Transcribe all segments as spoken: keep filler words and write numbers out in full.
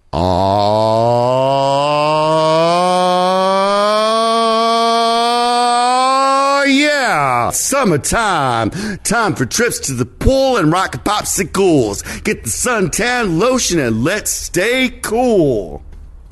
Oh, yeah! Summertime. Time for trips to the pool and rock popsicles. Get the suntan lotion and let's stay cool.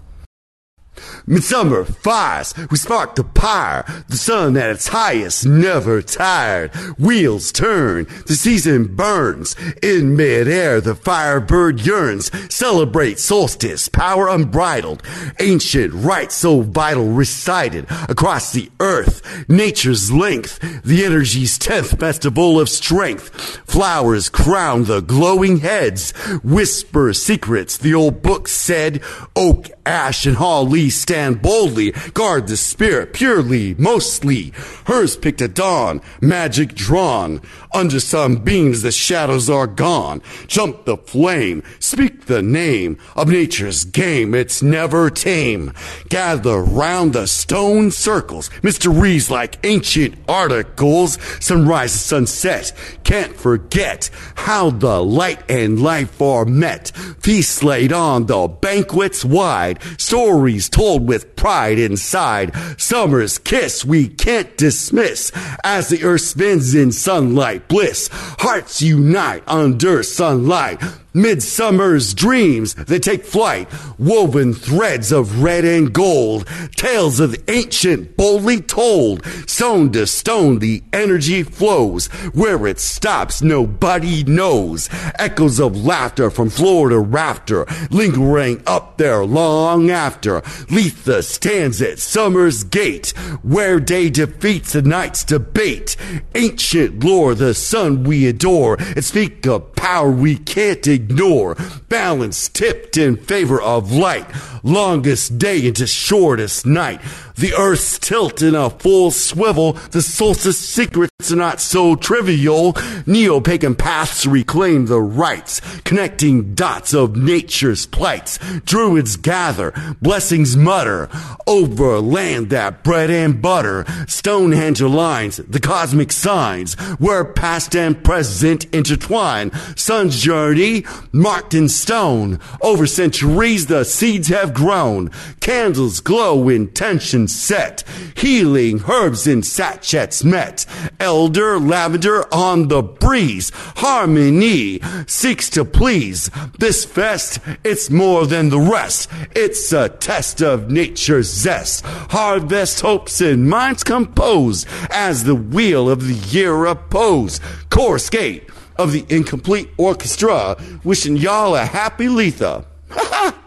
Midsummer fires, we spark the pyre. The sun at its highest, never tired. Wheels turn, the season burns. In midair, the firebird yearns. Celebrate solstice, power unbridled. Ancient rites so vital recited across the earth. Nature's length, the energy's tenth festival of strength. Flowers crown the glowing heads. Whisper secrets, the old book said. Oak, ash, and holly stand boldly, guard the spirit purely, mostly. Hers picked a dawn, magic drawn. Under some beams the shadows are gone. Jump the flame, speak the name of nature's game, it's never tame. Gather round the stone circles, mysteries like ancient articles. Sunrise to sunset, can't forget how the light and life are met. Feasts laid on the banquets wide, stories told with pride inside. Summer's kiss we can't dismiss as the earth spins in sunlight bliss. Hearts unite under sunlight. Midsummer's dreams, they take flight. Woven threads of red and gold. Tales of the ancient boldly told. Stone to stone the energy flows. Where it stops nobody knows. Echoes of laughter from floor to rafter. Lingering up there long after. Letha stands at summer's gate. Where day defeats the night's debate. Ancient lore, the sun we adore. And speak of power we can't ignore. Balance tipped in favor of light. Longest day into shortest night. The earth's tilt in a full swivel. The solstice secrets are not so trivial. Neo-pagan paths reclaim the rights. Connecting dots of nature's plights. Druids gather, blessings mutter. Over land that bread and butter. Stonehenge aligns the cosmic signs. Where past and present intertwine. Sun's journey marked in stone. Over centuries the seeds have grown. Candles glow, intention set. Healing herbs in sachets met. Elder lavender on the breeze. Harmony seeks to please. This fest, it's more than the rest. It's a test of nature's zest. Harvest hopes and minds compose as the wheel of the year oppose. Chorus gate of the incomplete orchestra, wishing y'all a happy Letha. Ha ha!